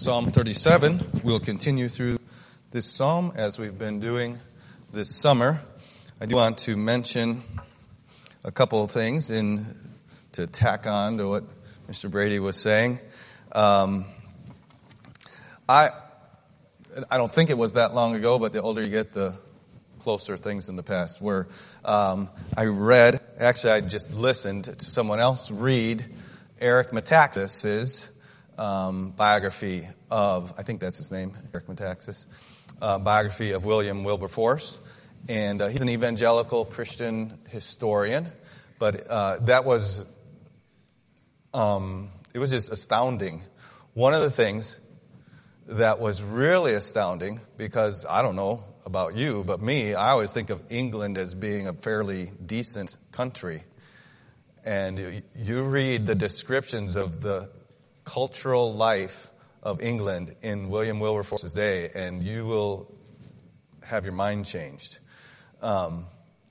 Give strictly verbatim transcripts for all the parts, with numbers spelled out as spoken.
Psalm thirty-seven. We'll continue through this psalm as we've been doing this summer. I do want to mention a couple of things in to tack on to what Mister Brady was saying. Um, I I don't think it was that long ago, but the older you get, the closer things in the past were. Um, I read, actually I just listened to someone else read Eric Metaxas's um, biography of, I think that's his name, Eric Metaxas, uh, biography of William Wilberforce. And uh, he's an evangelical Christian historian, but uh, that was, um, it was just astounding. One of the things that was really astounding, because I don't know about you, but me, I always think of England as being a fairly decent country. And you, you read the descriptions of the cultural life of England in William Wilberforce's day, and you will have your mind changed. Um,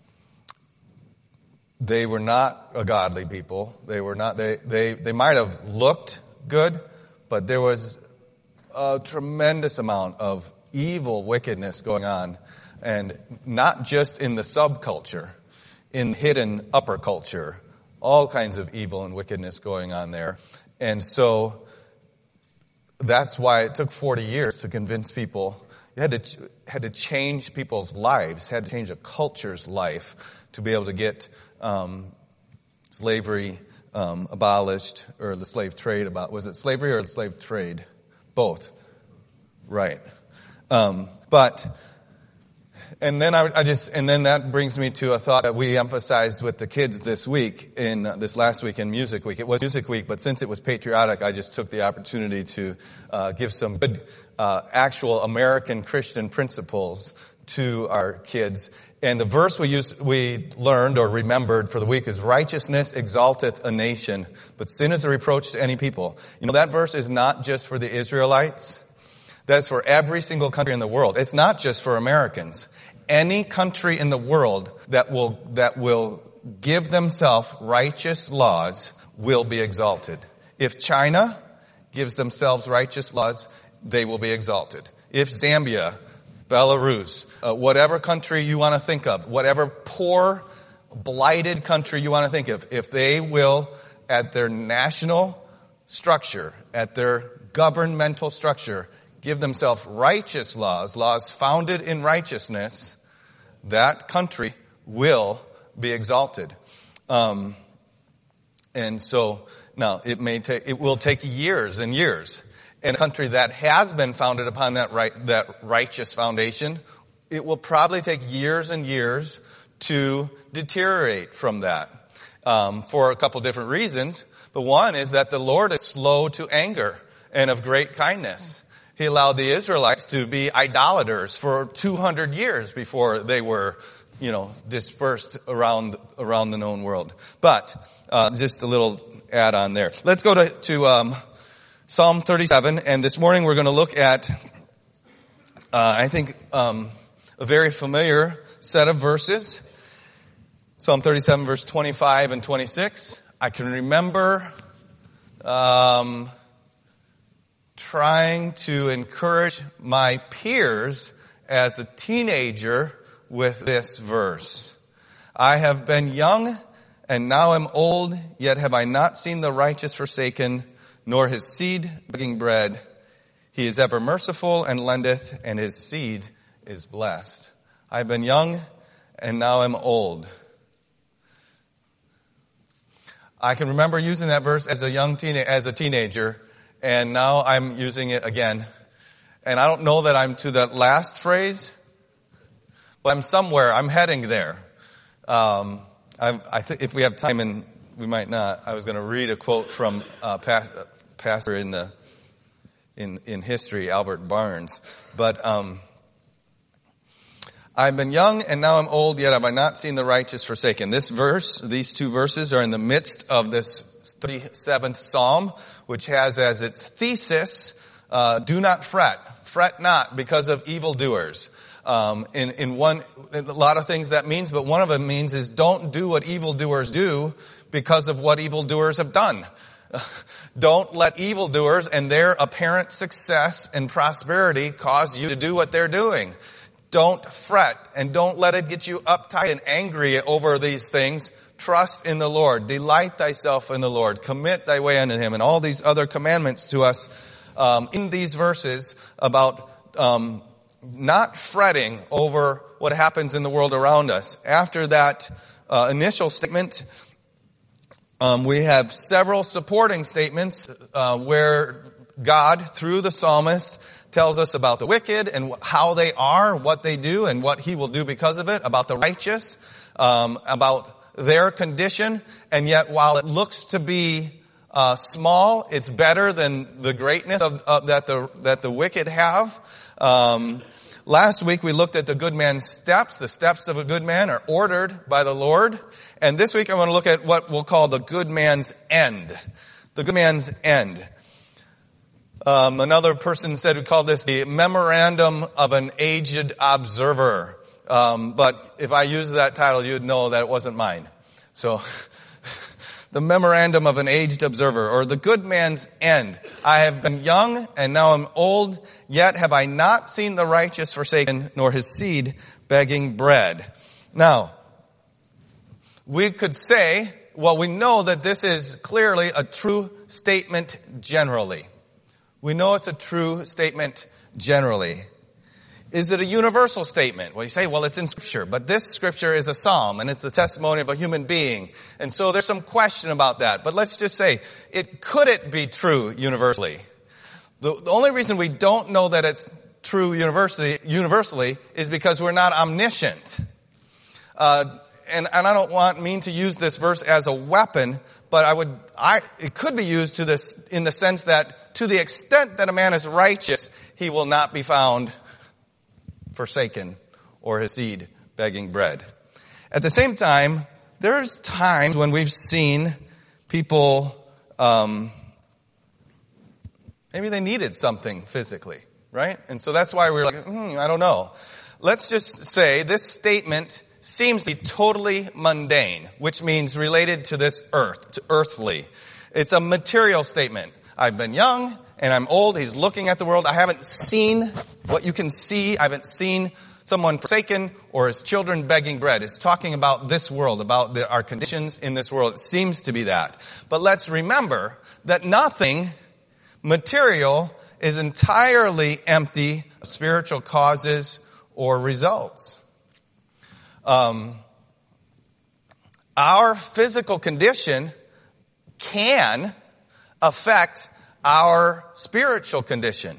they were not a godly people. They were not. They they they might have looked good, but there was a tremendous amount of evil wickedness going on, and not just in the subculture, in hidden upper culture, all kinds of evil and wickedness going on there. And so that's why it took forty years to convince people. You had to had to change people's lives, had to change a culture's life to be able to get um, slavery um, abolished, or the slave trade about. Was it slavery or the slave trade? Both. Right. Um, but, and then I, I just, and then that brings me to a thought that we emphasized with the kids this week, in uh, this last week in Music Week. It was Music Week, but since it was patriotic, I just took the opportunity to uh, give some good, uh, actual American Christian principles to our kids. And the verse we used, we learned or remembered for the week is, righteousness exalteth a nation, but sin is a reproach to any people. You know, that verse is not just for the Israelites. That's for every single country in the world. It's not just for Americans. Any country in the world that will, that will give themselves righteous laws will be exalted. If China gives themselves righteous laws, they will be exalted. If Zambia, Belarus, uh, whatever country you want to think of, whatever poor, blighted country you want to think of, if they will, at their national structure, at their governmental structure, give themselves righteous laws, laws founded in righteousness, that country will be exalted. Um, and so, now, it may take, it will take years and years. And a country that has been founded upon that right, that righteous foundation, it will probably take years and years to deteriorate from that, um, for a couple different reasons. But one is that the Lord is slow to anger and of great kindness. He allowed the Israelites to be idolaters for two hundred years before they were, you know, dispersed around around the known world. But uh, just a little add-on there. Let's go to, to um, Psalm thirty-seven, and this morning we're going to look at, uh, I think, um, a very familiar set of verses. Psalm thirty-seven, verse twenty-five and twenty-six. I can remember Um, trying to encourage my peers as a teenager with this verse. I have been young and now am old, yet have I not seen the righteous forsaken, nor his seed begging bread. He is ever merciful and lendeth, and his seed is blessed. I have been young and now am old. I can remember using that verse as a young teen, as a teenager, and now I'm using it again. And I don't know that I'm to that last phrase, but I'm somewhere. I'm heading there. Um, I, I think if we have time, and we might not, I was going to read a quote from a uh, pastor in the in in history, Albert Barnes. But um, I've been young and now I'm old, yet have I not seen the righteous forsaken. This verse, these two verses, are in the midst of this thirty-seventh Psalm, which has as its thesis, uh, do not fret. Fret not because of evildoers. Um, in, in one, in a lot of things that means, but one of them means is don't do what evildoers do because of what evildoers have done. Don't let evildoers and their apparent success and prosperity cause you to do what they're doing. Don't fret and don't let it get you uptight and angry over these things. Trust in the Lord. Delight thyself in the Lord. Commit thy way unto him. And all these other commandments to us um, in these verses about um, not fretting over what happens in the world around us. After that uh, initial statement, um, we have several supporting statements uh, where God, through the psalmist, tells us about the wicked and how they are, what they do, and what he will do because of it, about the righteous, um, about their condition, and yet while it looks to be uh, small, it's better than the greatness of, of that the that the wicked have. Um, last week we looked at the good man's steps. The steps of a good man are ordered by the Lord, and this week I want to look at what we'll call the good man's end. The good man's end. Um, another person said we call this the memorandum of an aged observer. Um, but if I used that title, you'd know that it wasn't mine. So, the memorandum of an aged observer, or the good man's end. I have been young, and now I'm old, yet have I not seen the righteous forsaken, nor his seed begging bread. Now, we could say, well, we know that this is clearly a true statement generally. We know it's a true statement generally. Is it a universal statement? Well, you say, well, it's in Scripture, but this Scripture is a psalm, and it's the testimony of a human being. And so there's some question about that. But let's just say, it could it be true universally? The, the only reason we don't know that it's true universally, universally is because we're not omniscient. Uh, and, and I don't want mean to use this verse as a weapon, but I would, I, it could be used to this in the sense that to the extent that a man is righteous, he will not be found forsaken or his seed begging bread. At the same time, there's times when we've seen people, um, maybe they needed something physically, right? And so that's why we're like, hmm, I don't know. Let's just say this statement seems to be totally mundane, which means related to this earth, to earthly. It's a material statement. I've been young and I'm old. He's looking at the world. I haven't seen what you can see. I haven't seen someone forsaken or his children begging bread. It's talking about this world, about the, our conditions in this world. It seems to be that. But let's remember that nothing material is entirely empty of spiritual causes or results. Um, our physical condition can affect our spiritual condition.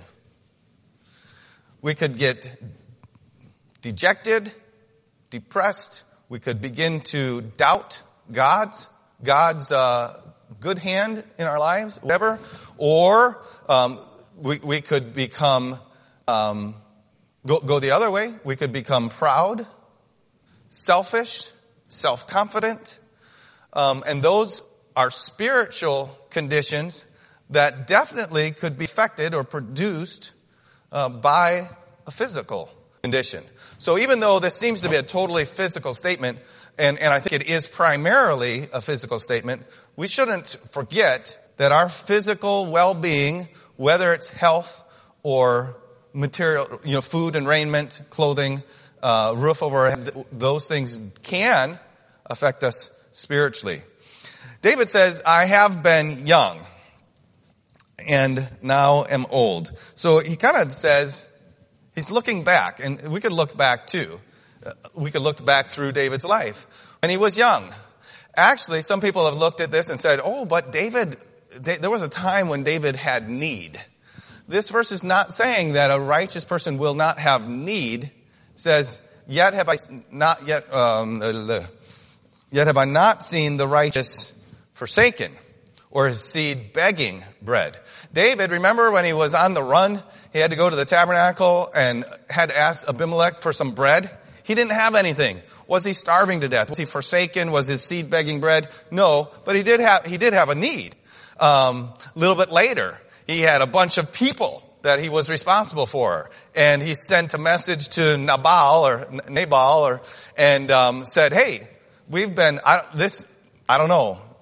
We could get dejected, depressed. We could begin to doubt God's God's uh, good hand in our lives, whatever. Or um, we we could become um, go go the other way. We could become proud, selfish, self-confident, um, and those are spiritual conditions that definitely could be affected or produced uh, by a physical condition. So even though this seems to be a totally physical statement, and, and I think it is primarily a physical statement, we shouldn't forget that our physical well-being, whether it's health or material, you know, food and raiment, clothing, uh, roof over our head, those things can affect us spiritually. David says, I have been young and now am old. So he kind of says, he's looking back, and we could look back too. Uh, we could look back through David's life when he was young. Actually, some people have looked at this and said, oh, but David, there was a time when David had need. This verse is not saying that a righteous person will not have need. It says, yet have I not yet, um, yet have I not seen the righteous forsaken, or his seed begging bread. David, remember when he was on the run, he had to go to the tabernacle and had to ask Abimelech for some bread? He didn't have anything. Was he starving to death? Was he forsaken? Was his seed begging bread? No, but he did have, he did have a need. Um, a little bit later, he had a bunch of people that he was responsible for, and he sent a message to Nabal or Nabal or, and, um, said, hey, we've been, I, this, I don't know.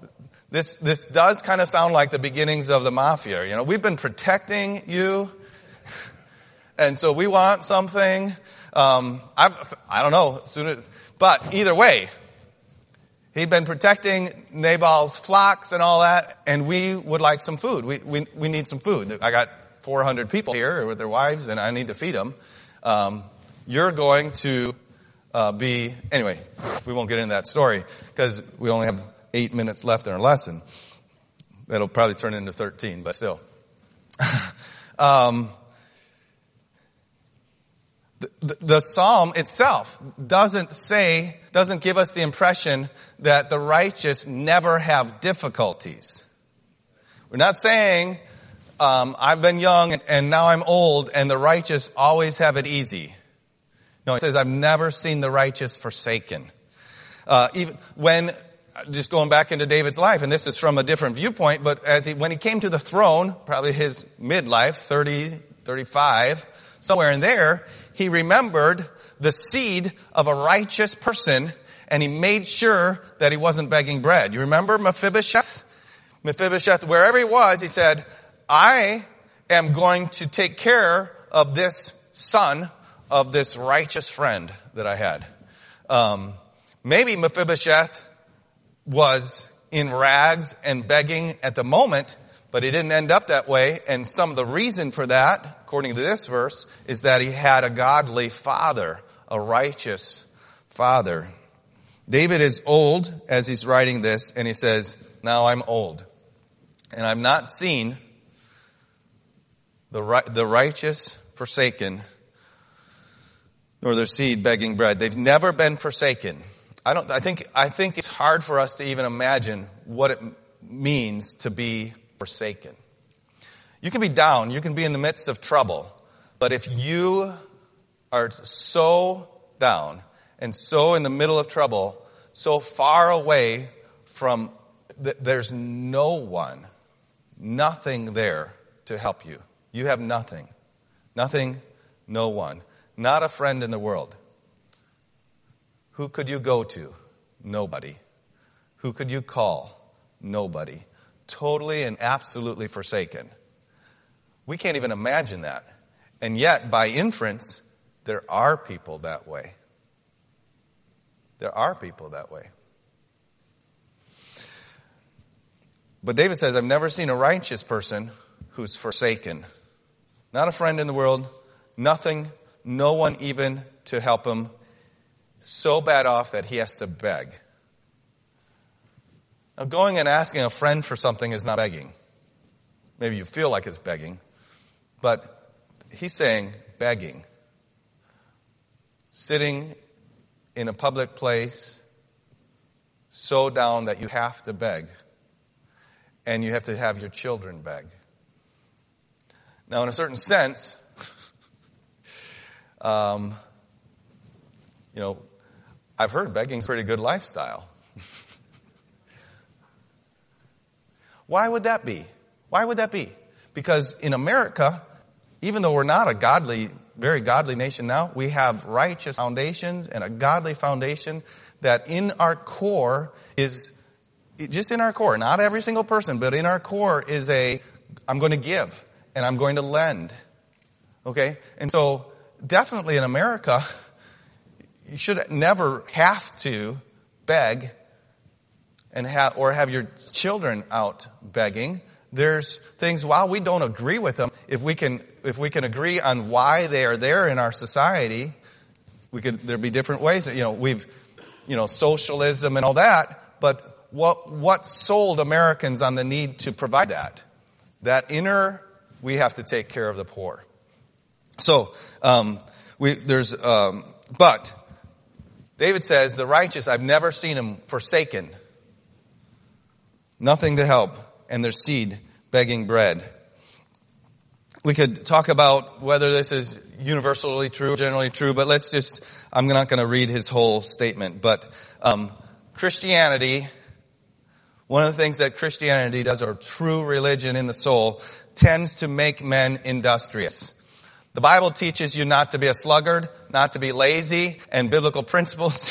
This, this does kind of sound like the beginnings of the mafia. You know, we've been protecting you, and so we want something. Um, I, I don't know, soon, but either way, he'd been protecting Nabal's flocks and all that, and we would like some food. We, we, we need some food. I got four hundred people here with their wives, and I need to feed them. Um, you're going to uh, be, anyway, we won't get into that story because we only have eight minutes left in our lesson. That'll probably turn into thirteen, but still. um, the, the, the psalm itself doesn't say, doesn't give us the impression that the righteous never have difficulties. We're not saying, um, I've been young and now I'm old and the righteous always have it easy. No, it says, I've never seen the righteous forsaken. Uh, even when, just going back into David's life, and this is from a different viewpoint, but as he, when he came to the throne, probably his midlife, thirty, thirty-five, somewhere in there, he remembered the seed of a righteous person, and he made sure that he wasn't begging bread. You remember Mephibosheth? Mephibosheth, wherever he was, he said, I am going to take care of this son of this righteous friend that I had. Um, maybe Mephibosheth was in rags and begging at the moment, but he didn't end up that way. And some of the reason for that, according to this verse, is that he had a godly father, a righteous father. David is old as he's writing this, and he says, now I'm old, and I've not seen the the righteous forsaken, nor their seed begging bread. They've never been forsaken. I don't, I think, I think it's hard for us to even imagine what it means to be forsaken. You can be down, you can be in the midst of trouble, but if you are so down and so in the middle of trouble, so far away from, th- there's no one, nothing there to help you. You have nothing. Nothing, no one. Not a friend in the world. Who could you go to? Nobody. Who could you call? Nobody. Totally and absolutely forsaken. We can't even imagine that. And yet, by inference, there are people that way. There are people that way. But David says, I've never seen a righteous person who's forsaken. Not a friend in the world. Nothing. No one even to help him. So bad off that he has to beg. Now, going and asking a friend for something is not begging. Maybe you feel like it's begging. But he's saying begging. Sitting in a public place so down that you have to beg. And you have to have your children beg. Now, in a certain sense, um, you know, I've heard begging's a pretty good lifestyle. Why would that be? Why would that be? Because in America, even though we're not a godly, very godly nation now, we have righteous foundations and a godly foundation that in our core is, just in our core, not every single person, but in our core is a, I'm going to give and I'm going to lend. Okay? And so definitely in America, you should never have to beg and have, or have your children out begging. There's things, while we don't agree with them, if we can, if we can agree on why they are there in our society, we could, there'd be different ways. You know, we've, you know, socialism and all that, but what, what sold Americans on the need to provide that? That inner, we have to take care of the poor. So, um, we, there's, um, but, David says, the righteous, I've never seen him forsaken. Nothing to help, and their seed begging bread. We could talk about whether this is universally true, generally true, but let's just, I'm not going to read his whole statement, but um, Christianity, one of the things that Christianity does, or true religion in the soul, tends to make men industrious. The Bible teaches you not to be a sluggard, not to be lazy, and biblical principles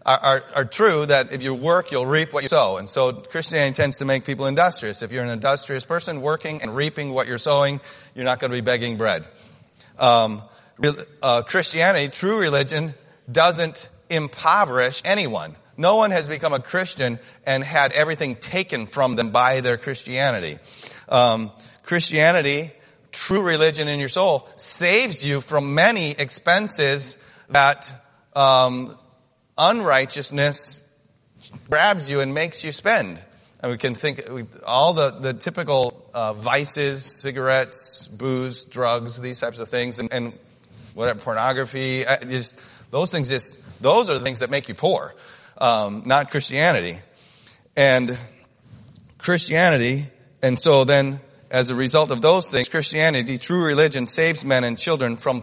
are, are, are true, that if you work, you'll reap what you sow. And so Christianity tends to make people industrious. If you're an industrious person working and reaping what you're sowing, you're not going to be begging bread. Um, uh, Christianity, true religion, doesn't impoverish anyone. No one has become a Christian and had everything taken from them by their Christianity. Um, Christianity, true religion in your soul, saves you from many expenses that um, unrighteousness grabs you and makes you spend. And we can think all the, the typical uh, vices, cigarettes, booze, drugs, these types of things, and, and whatever, pornography, just those things just, those are the things that make you poor, um, not Christianity. And Christianity, and so then as a result of those things, Christianity, true religion, saves men and children from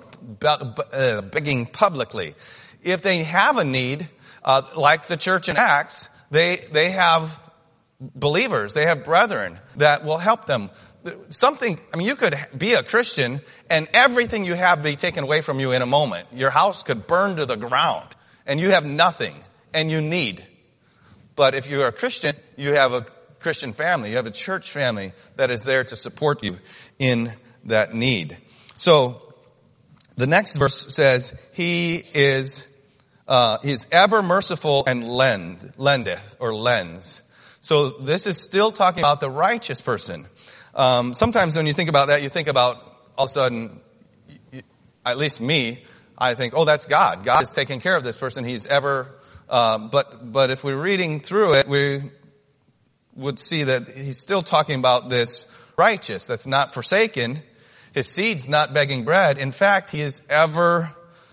begging publicly. If they have a need, uh, like the church in Acts, they, they have believers, they have brethren that will help them. Something, I mean, you could be a Christian and everything you have be taken away from you in a moment. Your house could burn to the ground and you have nothing and you need. But if you're a Christian, you have a Christian family, you have a church family that is there to support you in that need. So, the next verse says, He is, uh, He is ever merciful and lend, lendeth, or lends. So this is still talking about the righteous person. Um, sometimes when you think about that, you think about, all of a sudden, at least me, I think, oh, that's God. God is taking care of this person. He's ever, uh, but, but if we're reading through it, we would see that he's still talking about this righteous that's not forsaken. His seed's not begging bread. In fact, he is ever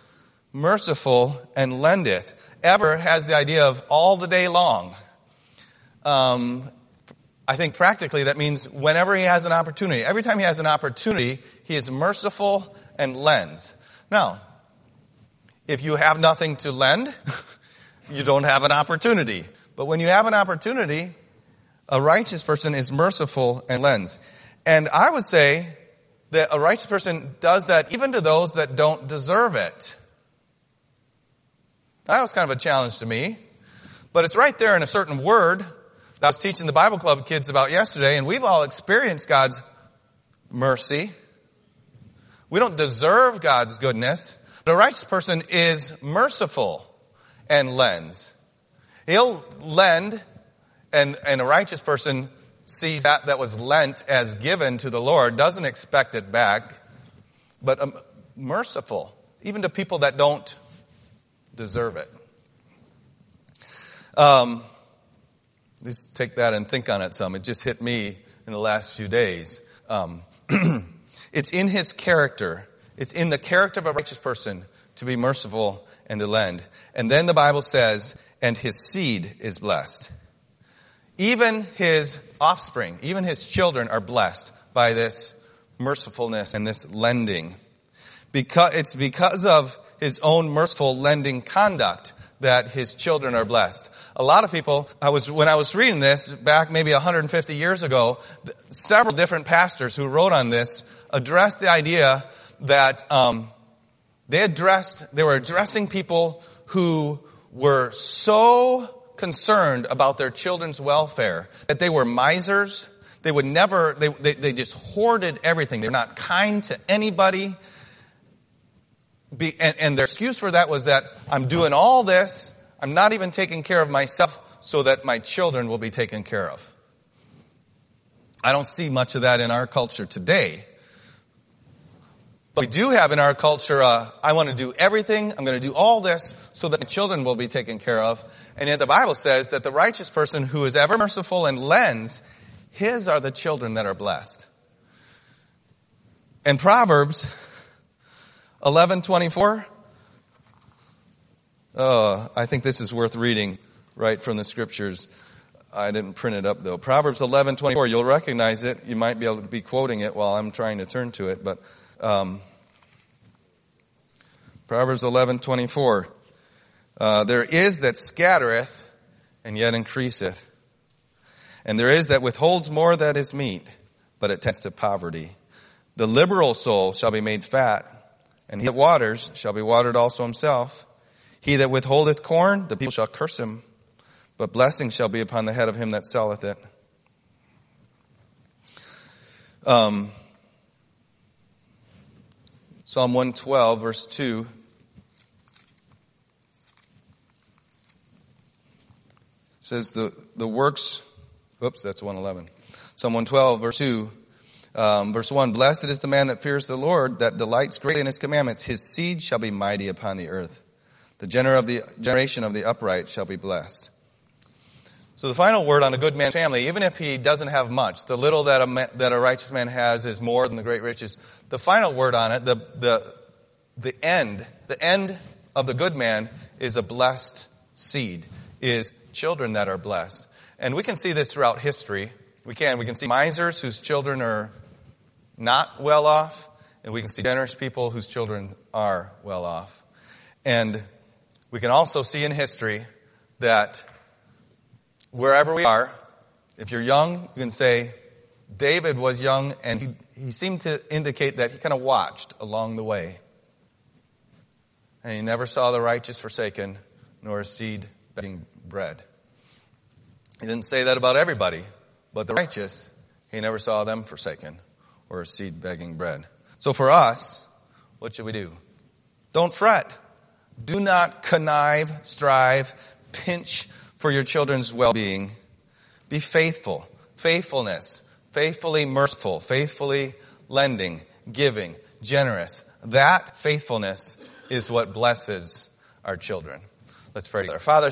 merciful and lendeth. Ever has the idea of all the day long. Um, I think practically that means whenever he has an opportunity. Every time he has an opportunity, he is merciful and lends. Now, if you have nothing to lend, you don't have an opportunity. But when you have an opportunity, a righteous person is merciful and lends. And I would say that a righteous person does that even to those that don't deserve it. That was kind of a challenge to me. But it's right there in a certain word that I was teaching the Bible Club kids about yesterday, and we've all experienced God's mercy. We don't deserve God's goodness, but a righteous person is merciful and lends. He'll lend, and, and a righteous person sees that that was lent as given to the Lord, doesn't expect it back, but um, merciful, even to people that don't deserve it. Um, just take that and think on it some. It just hit me in the last few days. Um, it's in his character. It's in the character of a righteous person to be merciful and to lend. And then the Bible says, and his seed is blessed. Even his offspring, even his children are blessed by this mercifulness and this lending. Because, it's because of his own merciful lending conduct that his children are blessed. A lot of people, I was, when I was reading this back maybe one hundred fifty years ago, several different pastors who wrote on this addressed the idea that, um, they addressed, they were addressing people who were so concerned about their children's welfare that they were misers. They would never, they, they, they just hoarded everything. They're not kind to anybody. Be, and, and their excuse for that was that I'm doing all this, I'm not even taking care of myself so that my children will be taken care of. I don't see much of that in our culture today. But we do have in our culture, uh, I want to do everything, I'm going to do all this so that my children will be taken care of. And yet the Bible says that the righteous person who is ever merciful and lends, his are the children that are blessed. And Proverbs eleven twenty-four. Oh, I think this is worth reading right from the scriptures. I didn't print it up though. Proverbs eleven twenty-four. You'll recognize it. You might be able to be quoting it while I'm trying to turn to it. But um, Proverbs eleven twenty-four. Uh, there is that scattereth and yet increaseth, and there is that withholds more that is meat, but it tends to poverty. The liberal soul shall be made fat, and he that waters shall be watered also himself. He that withholdeth corn, the people shall curse him, but blessing shall be upon the head of him that selleth it. Um, Psalm one twelve, verse two. Says the, the works, oops, that's one eleven. Psalm one twelve, verse two, um, verse one, blessed is the man that fears the Lord, that delights greatly in his commandments. His seed shall be mighty upon the earth. The gener of the generation of the upright shall be blessed. So the final word on a good man's family, even if he doesn't have much, the little that a, man, that a righteous man has is more than the great riches. The final word on it, the, the, the end, the end of the good man is a blessed seed, is children that are blessed. And we can see this throughout history. We can. We can see misers whose children are not well off, and we can see generous people whose children are well off. And we can also see in history that wherever we are, if you're young, you can say, David was young, and he, he seemed to indicate that he kind of watched along the way. And he never saw the righteous forsaken, nor a seed begging bread. He didn't say that about everybody, but the righteous, he never saw them forsaken, or a seed begging bread. So for us, what should we do? Don't fret. Do not connive, strive, pinch for your children's well-being. Be faithful. Faithfulness. Faithfully merciful. Faithfully lending, giving, generous. That faithfulness is what blesses our children. Let's pray together. Father,